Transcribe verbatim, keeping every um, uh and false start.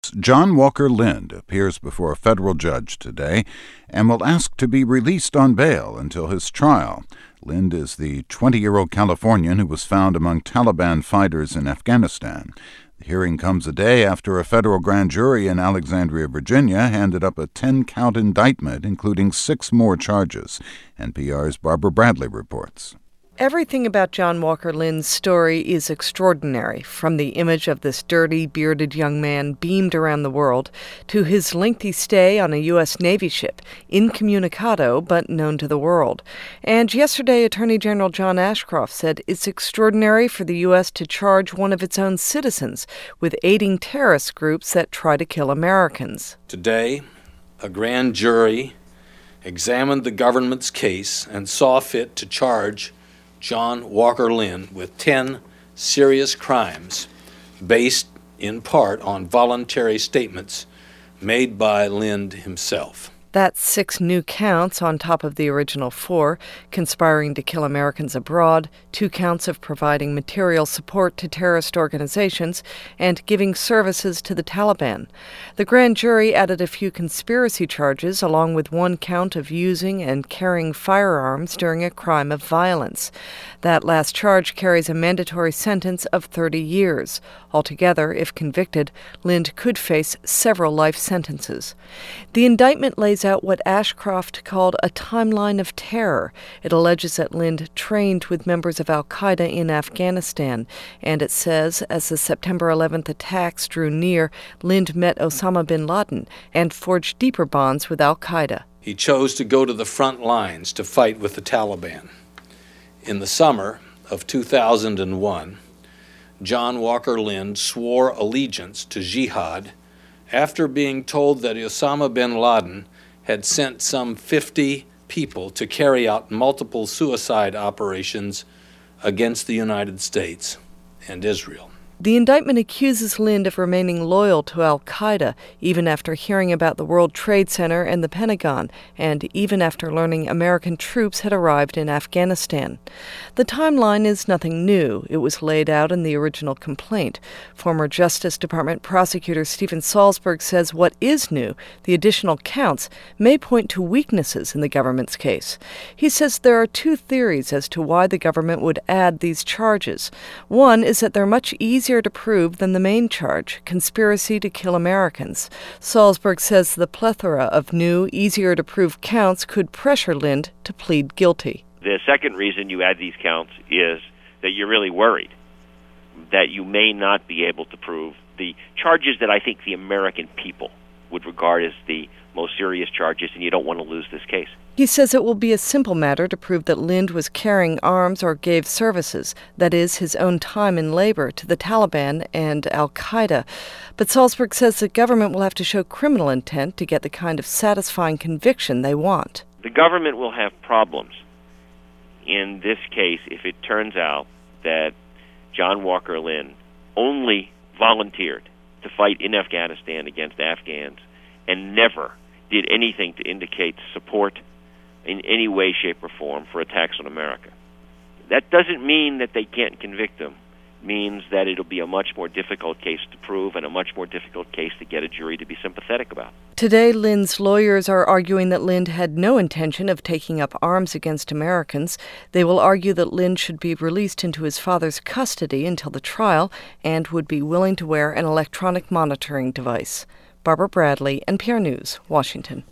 John Walker Lindh appears before a federal judge today and will ask to be released on bail until his trial. Lindh is the twenty-year-old Californian who was found among Taliban fighters in Afghanistan. The hearing comes a day after a federal grand jury in Alexandria, Virginia, handed up a ten-count indictment, including six more charges. N P R's Barbara Bradley reports. Everything about John Walker Lindh's story is extraordinary, from the image of this dirty, bearded young man beamed around the world to his lengthy stay on a U S Navy ship, incommunicado but known to the world. And yesterday, Attorney General John Ashcroft said it's extraordinary for the U S to charge one of its own citizens with aiding terrorist groups that try to kill Americans. Today, a grand jury examined the government's case and saw fit to charge John Walker Lindh with ten serious crimes based in part on voluntary statements made by Lindh himself. That's six new counts on top of the original four: conspiring to kill Americans abroad, two counts of providing material support to terrorist organizations, and giving services to the Taliban. The grand jury added a few conspiracy charges, along with one count of using and carrying firearms during a crime of violence. That last charge carries a mandatory sentence of thirty years. Altogether, if convicted, Lindh could face several life sentences. The indictment lays out what Ashcroft called a timeline of terror. It alleges that Lindh trained with members of al-Qaeda in Afghanistan, and it says as the September eleventh attacks drew near, Lindh met Osama bin Laden and forged deeper bonds with al-Qaeda. He chose to go to the front lines to fight with the Taliban. In the summer of two thousand one, John Walker Lindh swore allegiance to jihad after being told that Osama bin Laden had sent some fifty people to carry out multiple suicide operations against the United States and Israel. The indictment accuses Lindh of remaining loyal to al-Qaeda, even after hearing about the World Trade Center and the Pentagon, and even after learning American troops had arrived in Afghanistan. The timeline is nothing new. It was laid out in the original complaint. Former Justice Department prosecutor Stephen Salzberg says what is new, the additional counts, may point to weaknesses in the government's case. He says there are two theories as to why the government would add these charges. One is that they're much easier to prove than the main charge, conspiracy to kill Americans. Salzberg says the plethora of new, easier-to-prove counts could pressure Lindh to plead guilty. The second reason you add these counts is that you're really worried that you may not be able to prove the charges that I think the American people would regard as the most serious charges, and you don't want to lose this case. He says it will be a simple matter to prove that Lindh was carrying arms or gave services, that is, his own time and labor, to the Taliban and al-Qaeda. But Salzberg says the government will have to show criminal intent to get the kind of satisfying conviction they want. The government will have problems in this case if it turns out that John Walker Lindh only volunteered to fight in Afghanistan against Afghans and never did anything to indicate support in any way, shape, or form for attacks on America. That doesn't mean that they can't convict him. It means that it'll be a much more difficult case to prove and a much more difficult case to get a jury to be sympathetic about. Today, Lindh's lawyers are arguing that Lindh had no intention of taking up arms against Americans. They will argue that Lindh should be released into his father's custody until the trial and would be willing to wear an electronic monitoring device. Barbara Bradley, N P R News, Washington.